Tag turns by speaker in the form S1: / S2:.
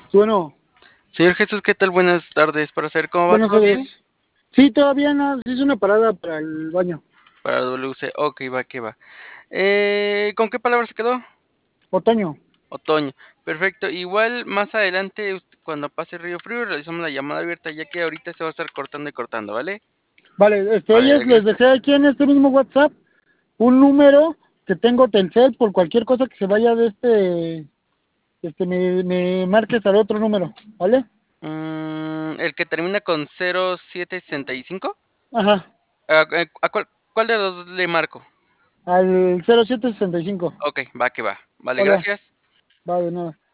S1: Bueno,
S2: Señor Jesús, ¿qué tal? Buenas tardes. Para saber cómo va,
S1: buenas
S2: ¿todo bien?
S1: tardes. Sí, todavía no, hice una parada para el baño.
S2: Para WC, ok, va, que va. ¿Con qué palabra se quedó?
S1: Otoño.
S2: Otoño. Perfecto. Igual más adelante, cuando pase Río Frío, realizamos la llamada abierta, ya que ahorita se va a estar cortando y cortando, ¿vale?
S1: Vale,
S2: Vale,
S1: ellos les dejé
S2: gracias.
S1: aquí en este mismo WhatsApp un número que tengo Telcel por cualquier cosa que se vaya de me marques al otro número, ¿vale?
S2: El que termina con 0765.
S1: Ajá,
S2: ¿A cuál de los dos le marco?
S1: al 0765.
S2: Ok, va que va. Vale,
S1: Hola,
S2: gracias.
S1: va de nada.